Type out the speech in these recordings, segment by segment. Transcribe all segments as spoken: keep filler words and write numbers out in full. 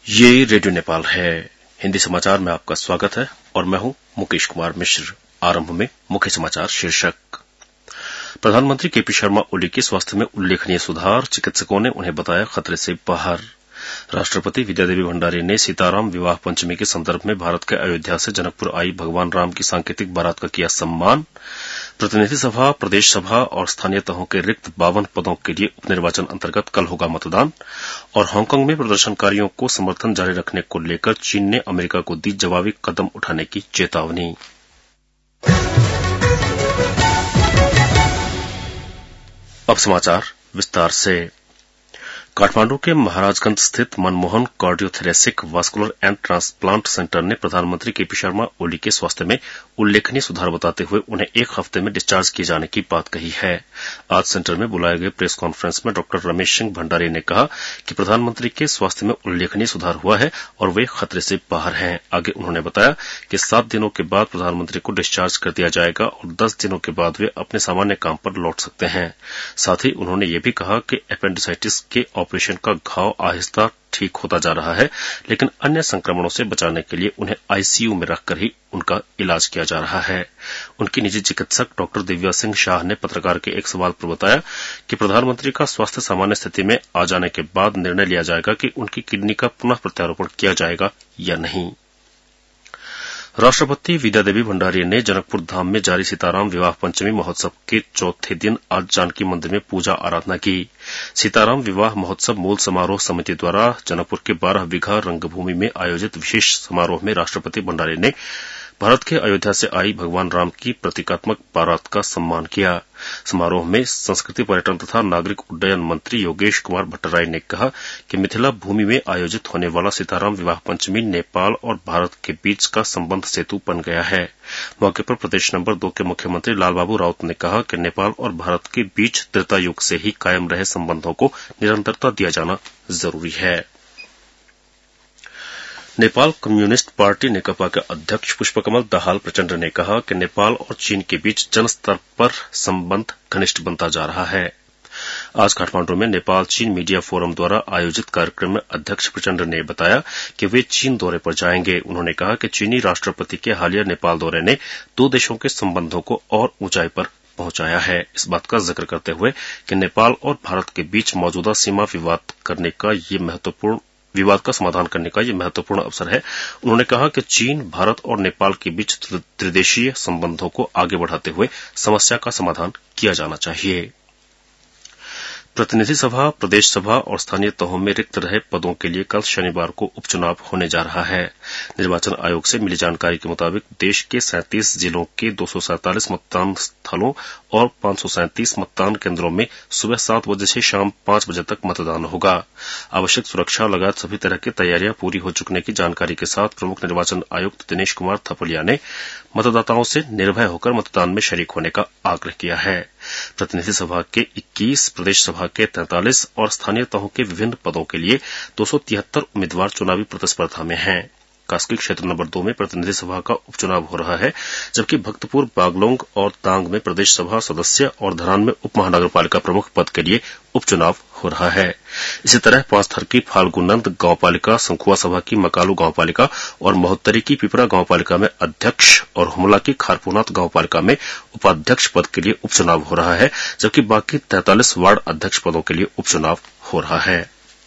ये रेडियो नेपाल है। हिंदी समाचार में आपका स्वागत है और मैं हूं मुकेश कुमार मिश्र। आरंभ में मुख्य समाचार शीर्षक। प्रधानमंत्री केपी शर्मा ओली के स्वास्थ्य में उल्लेखनीय सुधार, चिकित्सकों ने उन्हें बताया खतरे से बाहर। राष्ट्रपति विद्यादेवी भंडारी ने सीताराम विवाह पंचमी के संदर्भ में भारत के अयोध्या से जनकपुर आई भगवान राम की सांकेतिक बारात का किया सम्मान। प्रतिनिधि सभा, प्रदेश सभा और स्थानीय तहों के रिक्त बावन पदों के लिए उपनिर्वाचन अंतर्गत कल होगा मतदान। और हांगकांग में प्रदर्शनकारियों को समर्थन जारी रखने को लेकर चीन ने अमेरिका को दी जवाबी कदम उठाने की चेतावनी। अब समाचार विस्तार से। काठमांडू के महाराजगंज स्थित Manmohan cardiothoracic vascular and transplant centre ने प्रधानमंत्री केपी शर्मा ओली के स्वास्थ्य में उल्लेखनीय सुधार बताते हुए उन्हें एक हफ्ते में डिस्चार्ज किए जाने की बात कही है। आज सेंटर में बुलाए गए प्रेस कॉन्फ्रेंस में डॉक्टर रमेश सिंह भंडारी ने कहा कि प्रधानमंत्री के स्वास्थ्य में उल्लेखनीय सुधार हुआ है और वे खतरे से बाहर हैं। आगे उन्होंने बताया कि सात दिनों के बाद प्रधानमंत्री को डिस्चार्ज कर दिया जाएगा और दस दिनों के बाद वे अपने सामान्य काम पर लौट सकते हैं। साथ ही उन्होंने ये भी कहा कि एपेंडिसाइटिस के ऑपरेशन का घाव आहिस्ता ठीक होता जा रहा है, लेकिन अन्य संक्रमणों से बचाने के लिए उन्हें आईसीयू में रखकर ही उनका इलाज किया जा रहा है। उनकी निजी चिकित्सक डॉक्टर दिव्या सिंह शाह ने पत्रकार के एक सवाल पर बताया कि प्रधानमंत्री का स्वास्थ्य सामान्य स्थिति में आ जाने के बाद निर्णय लिया जाएगा कि उनकी किडनी का पुनः प्रत्यारोपण किया जाएगा या नहीं। राष्ट्रपति विद्यादेवी भंडारी ने जनकपुर धाम में जारी सीताराम विवाह पंचमी महोत्सव के चौथे दिन आज जानकी मंदिर में पूजा आराधना की। सीताराम विवाह महोत्सव मूल समारोह समिति द्वारा जनकपुर के बारह बीघा रंगभूमि में आयोजित विशेष समारोह में राष्ट्रपति भंडारी ने भारत के अयोध्या से आई भगवान राम की प्रतीकात्मक बारात का सम्मान किया। समारोह में संस्कृति, पर्यटन तथा नागरिक उड्डयन मंत्री योगेश कुमार भट्टराई ने कहा कि मिथिला भूमि में आयोजित होने वाला सीताराम विवाह पंचमी नेपाल और भारत के बीच का संबंध सेतु बन गया है। मौके पर प्रदेश नंबर दो के मुख्यमंत्री लालबाबू राउत ने कहा कि नेपाल और भारत के बीच त्रेता युग से ही कायम रहे संबंधों को निरंतरता दिया जाना जरूरी है। नेपाल कम्युनिस्ट पार्टी नेकपा के अध्यक्ष पुष्पकमल दाहाल प्रचंड ने कहा कि नेपाल और चीन के बीच जन स्तर पर संबंध घनिष्ठ बनता जा रहा है। आज काठमांडू में नेपाल चीन मीडिया फोरम द्वारा आयोजित कार्यक्रम में अध्यक्ष प्रचंड ने बताया कि वे चीन दौरे पर जाएंगे। उन्होंने कहा कि चीनी राष्ट्रपति के हालिया नेपाल दौरे ने दो देशों के संबंधों को और ऊंचाई पर पहुंचाया है। इस बात का जिक्र करते हुए कि नेपाल और भारत के बीच मौजूदा सीमा विवाद करने का ये महत्वपूर्ण विवाद का समाधान करने का ये महत्वपूर्ण अवसर है। उन्होंने कहा कि चीन, भारत और नेपाल के बीच त्रिदेशीय संबंधों को आगे बढ़ाते हुए समस्या का समाधान किया जाना चाहिए। प्रतिनिधि सभा, प्रदेश सभा और स्थानीय तहों में रिक्त रहे पदों के लिए कल शनिवार को उपचुनाव होने जा रहा है। निर्वाचन आयोग से मिली जानकारी के मुताबिक देश के सैंतीस जिलों के दो सौ सैंतालीस मतदान स्थलों और पांच सौ सैंतीस मतदान केंद्रों में सुबह सात बजे से शाम पांच बजे तक मतदान होगा। आवश्यक सुरक्षा लगात सभी तरह की तैयारियां पूरी हो चुकने की जानकारी के साथ प्रमुख निर्वाचन आयुक्त दिनेश कुमार थपलिया ने मतदाताओं से निर्भय होकर मतदान में शरीक होने का आग्रह किया है। प्रतिनिधि सभा के इक्कीस, प्रदेश सभा के तैंतालीस और स्थानीय तहों के विभिन्न पदों के लिए दो सौ तिहत्तर उम्मीदवार चुनावी प्रतिस्पर्धा में हैं। कास्की क्षेत्र नंबर दो में प्रतिनिधि सभा का उपचुनाव हो रहा है, जबकि भक्तपुर, बागलोंग और तांग में प्रदेश सभा सदस्य और धरान में उप महानगरपालिका प्रमुख पद के लिए उपचुनाव हो रहा है। इसी तरह पांचथर की फाल्गुनंद गांवपालिका, संखुआ सभा की मकालू गांवपालिका और महोत्तरी की पिपरा गांवपालिका में अध्यक्ष और हुमला की खारपूनाथ गांवपालिका में उपाध्यक्ष पद के लिए उपचुनाव हो रहा है, जबकि बाकी तैंतालीस वार्ड अध्यक्ष पदों के लिए उपचुनाव हो रहा है।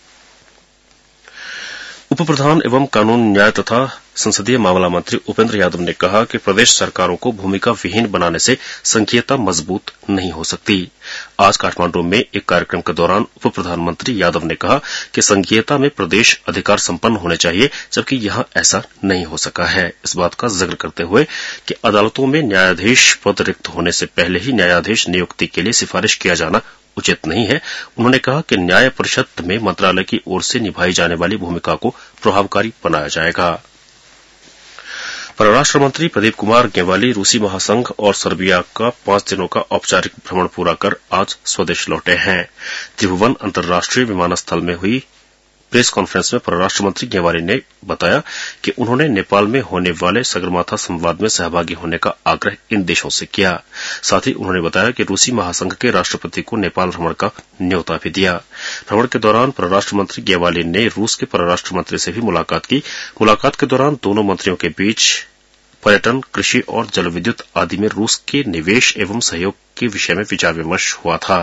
उप प्रधान एवं कानून, न्याय तथा संसदीय मामला मंत्री उपेंद्र यादव ने कहा कि प्रदेश सरकारों को भूमिका विहीन बनाने से संघीयता मजबूत नहीं हो सकती। आज काठमांडू में एक कार्यक्रम के दौरान उप प्रधानमंत्री यादव ने कहा कि संघीयता में प्रदेश अधिकार संपन्न होने चाहिए, जबकि यहां ऐसा नहीं हो सका है। इस बात का जिक्र करते हुए कि अदालतों में न्यायाधीश पद रिक्त होने से पहले ही न्यायाधीश नियुक्ति के लिए सिफारिश किया जाना उचित नहीं है। उन्होंने कहा कि न्याय परिषद में मंत्रालय की ओर से निभाई जाने वाली भूमिका को प्रभावकारी बनाया जाएगा। परराष्ट्र मंत्री प्रदीप कुमार गेवाली रूसी महासंघ और सर्बिया का पांच दिनों का औपचारिक भ्रमण पूरा कर आज स्वदेश लौटे हैं। त्रिभुवन अंतर्राष्ट्रीय विमानस्थल में हुई प्रेस कॉन्फ्रेंस में परराष्ट्र मंत्री ग्यावाली ने बताया कि उन्होंने नेपाल में होने वाले सगरमाथा संवाद में सहभागी होने का आग्रह इन देशों से किया। साथ ही उन्होंने बताया कि रूसी महासंघ के राष्ट्रपति को नेपाल भ्रमण का न्योता भी दिया। भ्रमण के दौरान परराष्ट्र मंत्री ग्यावाली ने रूस के परराष्ट्र मंत्री से भी मुलाकात की। मुलाकात के दौरान दोनों मंत्रियों के बीच पर्यटन, कृषि और जलविद्युत आदि में रूस के निवेश एवं सहयोग के विषय में विचार विमर्श हुआ था।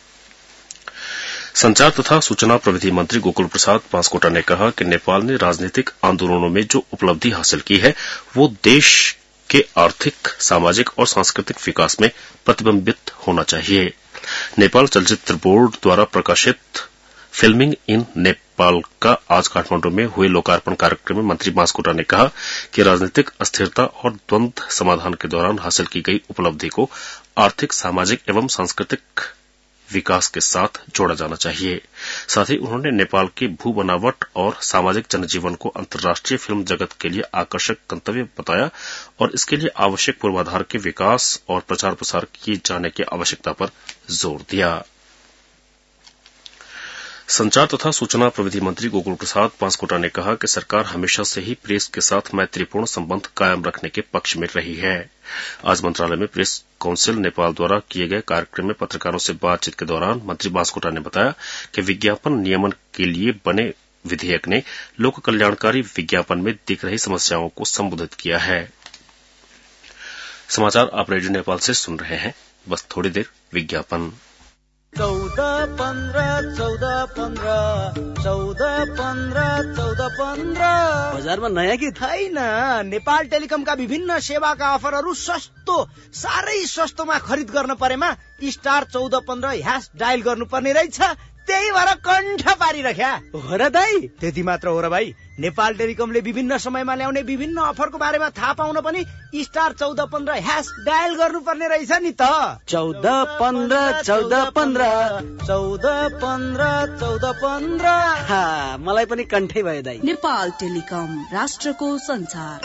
संचार तथा सूचना प्रविधि मंत्री गोकुल प्रसाद बांसकोटा ने कहा कि नेपाल ने राजनीतिक आंदोलनों में जो उपलब्धि हासिल की है वो देश के आर्थिक, सामाजिक और सांस्कृतिक विकास में प्रतिबिंबित होना चाहिए। नेपाल चलचित्र बोर्ड द्वारा प्रकाशित फिल्मिंग इन नेपाल का आज काठमांडू में हुए लोकार्पण कार्यक्रम में मंत्री बांसकोटा ने कहा कि राजनीतिक अस्थिरता और द्वंद्व समाधान के दौरान हासिल की गई उपलब्धि को आर्थिक, सामाजिक एवं सांस्कृतिक विकास के साथ जोड़ा जाना चाहिए। साथ ही उन्होंने नेपाल के भू बनावट और सामाजिक जनजीवन को अंतर्राष्ट्रीय फिल्म जगत के लिए आकर्षक गंतव्य बताया और इसके लिए आवश्यक पूर्वाधार के विकास और प्रचार प्रसार किए जाने की आवश्यकता पर जोर दिया। संचार तथा सूचना प्रविधि मंत्री गोकुल प्रसाद बांसकोटा ने कहा कि सरकार हमेशा से ही प्रेस के साथ मैत्रीपूर्ण संबंध कायम रखने के पक्ष में रही है। आज मंत्रालय में प्रेस काउंसिल नेपाल द्वारा किए गए कार्यक्रम में पत्रकारों से बातचीत के दौरान मंत्री बांसकोटा ने बताया कि विज्ञापन नियमन के लिए बने विधेयक ने लोक कल्याणकारी विज्ञापन में दिख रही समस्याओं को संबोधित किया है। समाचार आप रेडियो नेपाल से सुन रहे हैं। बस थोड़ी देर विज्ञापन। चौदह पंद्रह चौदह पंद्रह चौदह पंद्रह चौदह पंद्रह बजारमा नयाँ गीत छैन। नेपाल टेलिकमका विभिन्न सेवाका अफरहरू सस्तो, साह्रै सस्तोमा खरिद गर्न परेमा स्टार चौदह पन्ध्र ह्यास डायल गर्नुपर्ने रहेछ। त्यही भएर कण्ठ पारिरख्या हो र दाई। त्यति मात्र हो र भाइ, नेपाल टेलिकमले विभिन्न समयमा ल्याउने विभिन्न अफरको बारेमा थाहा पाउन पनि स्टार चौदह पन्ध्र ह्यास डायल गर्नुपर्ने रहेछ नि त। चौदह पन्ध्र चौदह पन्ध्र चौदह पन्ध्र चौदह पन्ध्र मलाई पनि कण्ठै भयो दाई। नेपाल टेलिकम, राष्ट्रको संचार।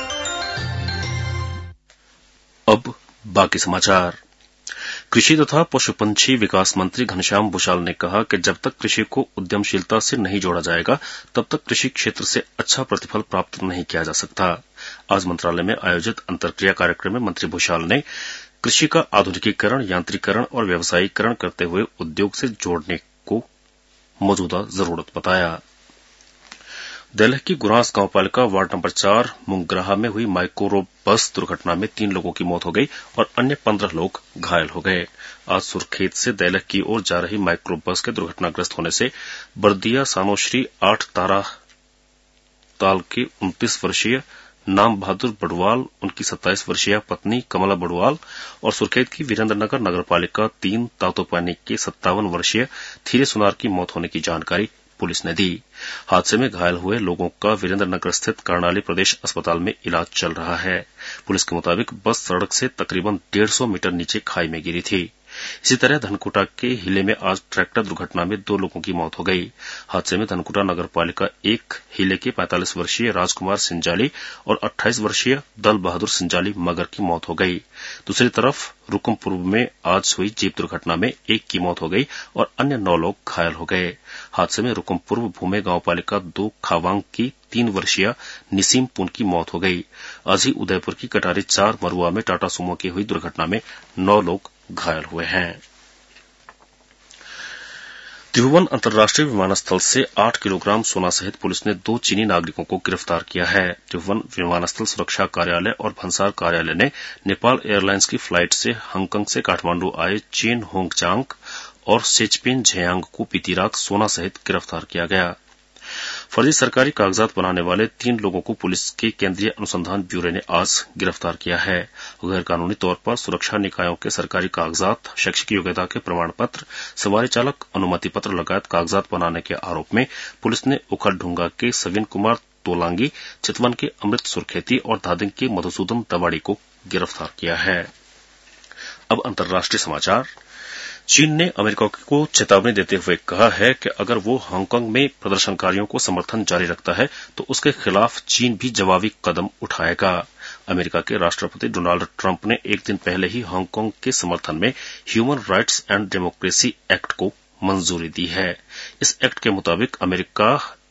अब बाकी समाचार। कृषि तथा पशुपंछी विकास मंत्री घनश्याम बुशाल ने कहा कि जब तक कृषि को उद्यमशीलता से नहीं जोड़ा जाएगा तब तक कृषि क्षेत्र से अच्छा प्रतिफल प्राप्त नहीं किया जा सकता। आज मंत्रालय में आयोजित अंतरक्रिया कार्यक्रम में मंत्री बुशाल ने कृषि का आधुनिकीकरण, यांत्रिकरण और व्यावसायीकरण करते हुए उद्योग से जोड़ने को मौजूदा जरूरत बताया। देलह की गुरांस गांवपालिका वार्ड नंबर चार मुंगग्राहा में हुई माइक्रो बस दुर्घटना में तीन लोगों की मौत हो गई और अन्य पंद्रह लोग घायल हो गए। आज सुरखेत से देलह की ओर जा रही माइक्रो बस के दुर्घटनाग्रस्त होने से बर्दिया सानोश्री आठ तारा ताल के उनतीस वर्षीय नाम बहादुर बड़वाल, उनकी सत्ताईस वर्षीय पत्नी कमला बड़वाल और सुरखेत की वीरेंद्रनगर नगरपालिका तीन तातोपानी के सत्तावन वर्षीय थीरे सुनार की मौत होने की जानकारी पुलिस ने दी। हादसे में घायल हुए लोगों का वीरेंद्रनगर स्थित कर्णाली प्रदेश अस्पताल में इलाज चल रहा है। पुलिस के मुताबिक बस सड़क से तकरीबन डेढ़ सौ मीटर नीचे खाई में गिरी थी। इसी तरह धनकुटा के हिले में आज ट्रैक्टर दुर्घटना में दो लोगों की मौत हो गई। हादसे में धनकुटा नगरपालिका एक हिले के पैंतालीस वर्षीय राजकुमार सिंजाली और अट्ठाईस वर्षीय दल बहादुर सिंजाली मगर की मौत हो गई। दूसरी तरफ रुकुमपुर में आज हुई जीप दुर्घटना में एक की मौत हो गई और अन्य नौ लोग घायल हो गए। हादसे में रुकुमपुर भूमे गांव पालिका दो खावांग की तीन वर्षीय निसीम पुन की मौत हो गई। आज ही उदयपुर की कटारी चार मरुआ में टाटा सुमो की हुई दुर्घटना में नौ लोग घायल हुए हैं। त्रिभुवन अंतर्राष्ट्रीय विमानस्थल से आठ किलोग्राम सोना सहित पुलिस ने दो चीनी नागरिकों को गिरफ्तार किया है। त्रिभुवन विमानस्थल सुरक्षा कार्यालय और भंसार कार्यालय ने नेपाल एयरलाइंस की फ्लाइट से हांगकांग से काठमांडू आए चेन होंगचांग और सेचपेन झयांग को बीती रात सोना सहित गिरफ्तार किया गया। फर्जी सरकारी कागजात बनाने वाले तीन लोगों को पुलिस के केंद्रीय अनुसंधान ब्यूरो ने आज गिरफ्तार किया है। गैर कानूनी तौर पर सुरक्षा निकायों के सरकारी कागजात, शैक्षिक योग्यता के प्रमाण पत्र, सवारी चालक अनुमति पत्र लगायत कागजात बनाने के आरोप में पुलिस ने उखलढुंगा के सविन कुमार तोलांगी, चितवन के अमृत सुरखेती और धादिंग के मधुसूदन तवाड़ी को गिरफ्तार किया है। अब अंतर्राष्ट्रीय समाचार। चीन ने अमेरिका को चेतावनी देते हुए कहा है कि अगर वो हांगकांग में प्रदर्शनकारियों को समर्थन जारी रखता है तो उसके खिलाफ चीन भी जवाबी कदम उठाएगा। अमेरिका के राष्ट्रपति डोनाल्ड ट्रंप ने एक दिन पहले ही हांगकांग के समर्थन में Human Rights and Democracy Act को मंजूरी दी है। इस एक्ट के मुताबिक अमेरिका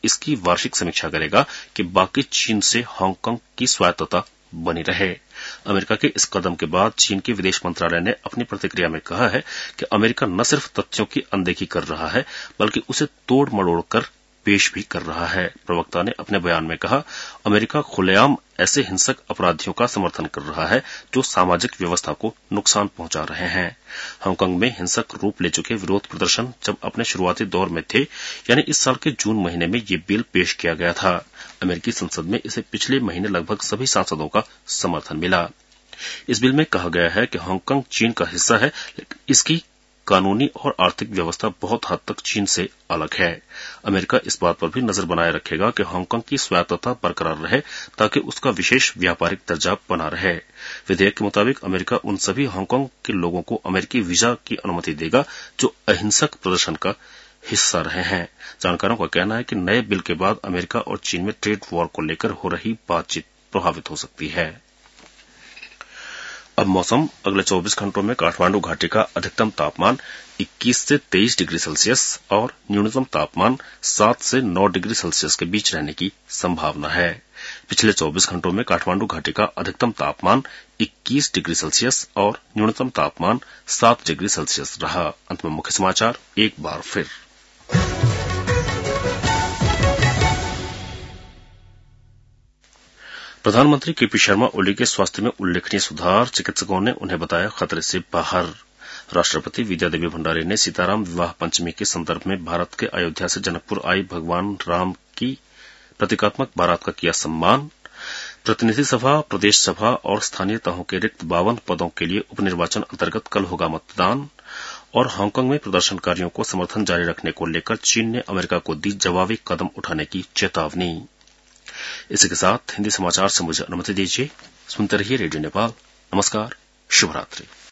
इसकी वार्षिक समीक्षा करेगा कि बाकी चीन से हांगकांग की स्वायत्तता बनी रहे। अमेरिका के इस कदम के बाद चीन के विदेश मंत्रालय ने अपनी प्रतिक्रिया में कहा है कि अमेरिका न सिर्फ तथ्यों की अनदेखी कर रहा है बल्कि उसे तोड़ मरोड़ कर पेश भी कर रहा है। प्रवक्ता ने अपने बयान में कहा, अमेरिका खुलेआम ऐसे हिंसक अपराधियों का समर्थन कर रहा है जो सामाजिक व्यवस्था को नुकसान पहुंचा रहे हैं। हांगकांग में हिंसक रूप ले चुके विरोध प्रदर्शन जब अपने शुरुआती दौर में थे, यानी इस साल के जून महीने में ये बिल पेश किया गया था। अमेरिकी संसद में इसे पिछले महीने लगभग सभी सांसदों का समर्थन मिला। इस बिल में कहा गया है कि हांगकांग चीन का हिस्सा है, लेकिन इसकी कानूनी और आर्थिक व्यवस्था बहुत हद तक चीन से अलग है। अमेरिका इस बात पर भी नजर बनाए रखेगा कि हांगकांग की स्वायत्तता बरकरार रहे ताकि उसका विशेष व्यापारिक दर्जा बना रहे। विधेयक के मुताबिक अमेरिका उन सभी हांगकांग के लोगों को अमेरिकी वीजा की अनुमति देगा जो अहिंसक प्रदर्शन का हिस्सा रहे हैं। जानकारों का कहना है कि नए बिल के बाद अमेरिका और चीन में ट्रेड वॉर को लेकर हो रही बातचीत प्रभावित हो सकती है। अब मौसम। अगले चौबीस घंटों में काठमांडू घाटी का अधिकतम तापमान इक्कीस से तेईस डिग्री सेल्सियस और न्यूनतम तापमान सात से नौ डिग्री सेल्सियस के बीच रहने की संभावना है। पिछले चौबीस घंटों में काठमांडू घाटी का अधिकतम तापमान इक्कीस डिग्री सेल्सियस और न्यूनतम तापमान सात डिग्री सेल्सियस रहा। अंत में मुख्य समाचार एक बार फिर। प्रधानमंत्री केपी शर्मा ओली के स्वास्थ्य में उल्लेखनीय सुधार, चिकित्सकों ने उन्हें बताया खतरे से बाहर। राष्ट्रपति विद्यादेवी भंडारी ने सीताराम विवाह पंचमी के संदर्भ में भारत के अयोध्या से जनकपुर आई भगवान राम की प्रतीकात्मक बारात का किया सम्मान। प्रतिनिधि सभा, प्रदेश सभा और स्थानीय तहों के रिक्त बावन पदों के लिए उपनिर्वाचन अंतर्गत कल होगा मतदान। और हांगकांग में प्रदर्शनकारियों को समर्थन जारी रखने को लेकर चीन ने अमेरिका को दी जवाबी कदम उठाने की चेतावनी। इसी के साथ हिंदी समाचार से मुझे अनुमति दीजिए। सुनते रहिए रेडियो नेपाल। नमस्कार, शुभ रात्रि।